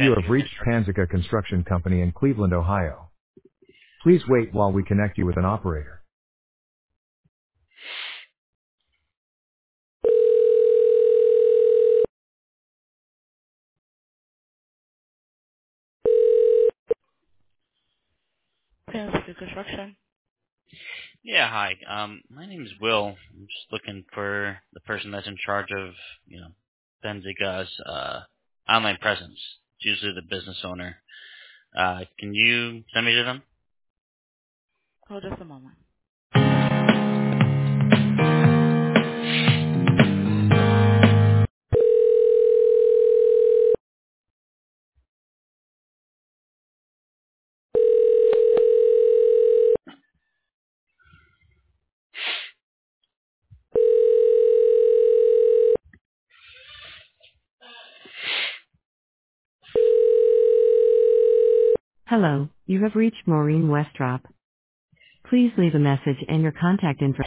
You have Benzica reached Construction. Panzica Construction Company in Cleveland, Ohio. Please wait while we connect you with an operator. Panzica Construction. Yeah, hi. My name is Will. I'm just looking for the person that's in charge of, Benzica's online presence. It's usually the business owner. Can you send me to them? Hold just a moment. Hello, you have reached Maureen Westrop. Please leave a message and your contact information.